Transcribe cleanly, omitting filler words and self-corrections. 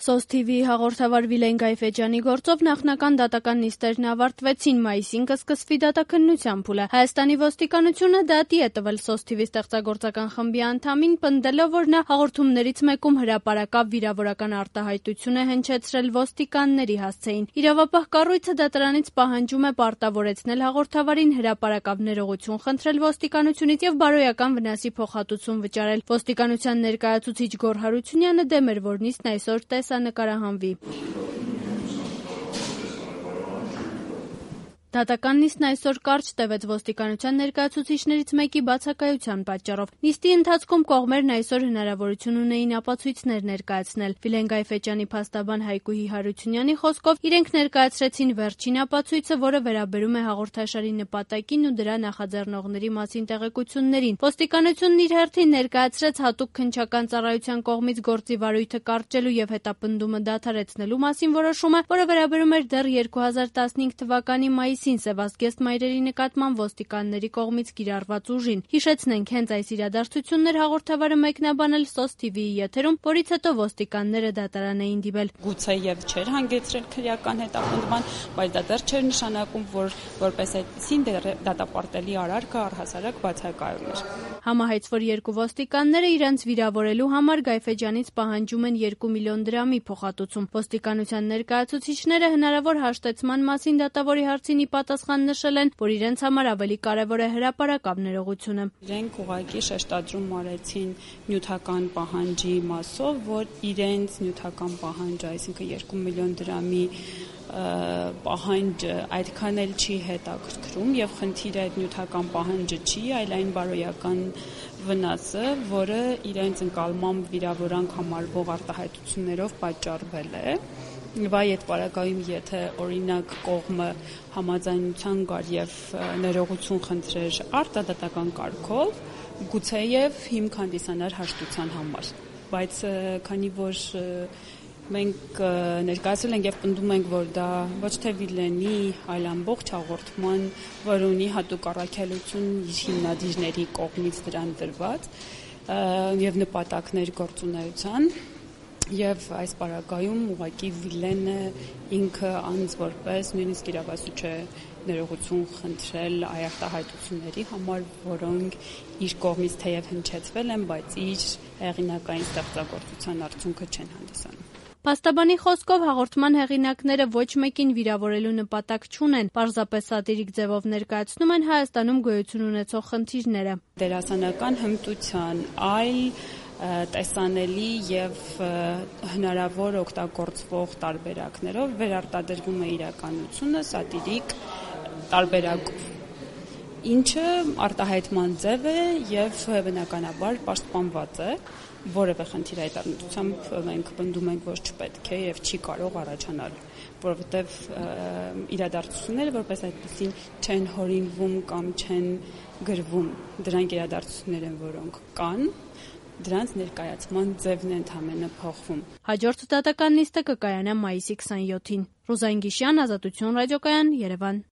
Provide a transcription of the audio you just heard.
SOS TV-ի հաղորդավար Վիլեն Գայֆեջյանի գործով նախնական դատական նիստերն ավարտվեցին, մայիսին կսկսվի դատաքննության փուլը։ Հայաստանի ոստիկանությունը դատի է տվել SOS TV ստեղծագործական խմբի անդամին, պնդելով, որ նա հաղորդումներից մեկում հրապարակավ վիրավորական արտահայտություն է հնչեցրել ոստիկանների հասցեին։ Իրավապահ կառույցը դատարանից պահանջում է պարտավորեցնել հաղորդավարին հրապարակավ ներողություն խնդրել ոստիկանությունից եւ բարոյական վնասի փոխհատուցում վճարել։ Ոստիկանության ներկայացուցիչ Գոռ Հարությունյանը դեմ էր, որ նիստն այսօր տեսանկարահանվի։ Դատական նիստն այսօր կարճ տևեց ոստիկանության ներկայացուցիչներից մեկի բացակայության պատճառով։ Նիստի ընթացքում կողմերն այսօր հնարավորություն ունեին ապացույցներ ներկայացնել։ Վիլեն Գայֆեջյանի փաստաբան Հայկուհի Հարությունյանի խոսքով իրենք ներկայացրեցին վերջին ապացույցը, որը վերաբերում է հաղորդաշարի նպատակին ու դրա նախաձեռնողների մասին տեղեկություններին։ Ոստիկանությունն իր հերթին ներկայացրեց հատուկ քննչական ծառայության կողմից գործի վարույթը կարճելու եւ հետապնդումը դադարեցնելու մասին որոշումը, որը վերաբերում էր դեռ 2015 թվականի մայիսին Սևաստգեստ մայրերի նկատմամբ ոստիկանների կողմից կիրառված ուժին։ Հիշեցնենք, հենց այս իրադարձություններ հաղորդավարը մեկնաբանել SOS TV-ի եթերում, որից հետո ոստիկանները դատարան էին դիմել։ Գուցեև չէր հանգեցրել քրեական հետապնդման, բայց դա դեռ չէր նշանակում, որ որպես այդպիսին դատապարտելի արարքը առհասարակ բացակայում էր։ Համահայց, որ երկու ոստիկանները իրենց վիրավորելու համար Գայֆեջյանից պահանջում են 2 միլիոն դրամի փոխհատուցում։ Ոստիկանության ներկայացուցիչները հնարավոր հաշտեցման մասին դատավորի հարցին ի պատասխան նշել են, որ իրենց համար ավելի կարևոր է հրապարակավ ներողությունը։ Իրենք ուղղակի շեշտադրում արեցին նյութական պահանջի մասով, որ իրենց նյութական պահանջը, այսինքն 2 միլիոն դրամի պահանջը այդքան էլ չի հետաքրքրում եւ խնդիրը այդ նյութական պահանջը չի, այլ այն բարոյական վնասը, որը իրենց ընկալմամբ վիրավորանք համարվող արտահայտություններով պատճառվել է։ Եվ այդ պարագայում, եթե օրինակ կողմը համաձայնության գար եւ ներողություն խնդրեր արտադատական կարգով, գուցեև հիմք հանդիսանար հաշտության համար։ Բայց քանի որ մենք ներկայացրել ենք եւ պնդում ենք, որ դա ոչ թե Վիլենի, այլ ամբողջ հաղորդման, որ ունի հատուկ առաքելություն իր հիմնադիրների կողմից դրան դրված եւ նպատակներ գործունեության, եւ այս պարագայում ուղղակի Վիլենը ինքը անձ որպես նույնիսկ իրավասու չէ ներողություն խնդրել այ արտահայտությունների համար, որոնք իր կողմից թեև հնչեցվել են, բայց իր հեղինակային ստեղծագործության արդյունքը չեն հանդիսանում։ Փաստաբանի խոսքով հաղորդման հեղինակները ոչ մեկին վիրավորելու նպատակ չունեն, պարզապես սատիրիկ ձևով ներկայացնում են Հայաստանում գոյություն ունեցող խնդիրները։ Դերասանական հմտության այլ տեսանելի եւ հնարավոր օգտագործվող տարբերակներով վերարտադրվում է իրականությունը սատիրիկ տարբերակով, ինչը արտահայտման ձև է եւ բնականաբար պաշտպանված է, որևէ խնդիր այդ առնչությամբ մենք պնդում ենք, որ չպետք է եւ չի կարող առաջանալ, որովհետեւ իրադարձությունները որպես այդպեսին չեն հորինվում կամ չեն գրվում, դրանք իրադարձություններ են, որոնք կան, դրանց ներկայացման ձևն է ընդհանրապես փոխվում։ Հաջորդ դատական նիստը կկայանա մայիսի 27-ին։ Ռուզան Գիշյան, Ազատություն ռադիոկայան, Երևան։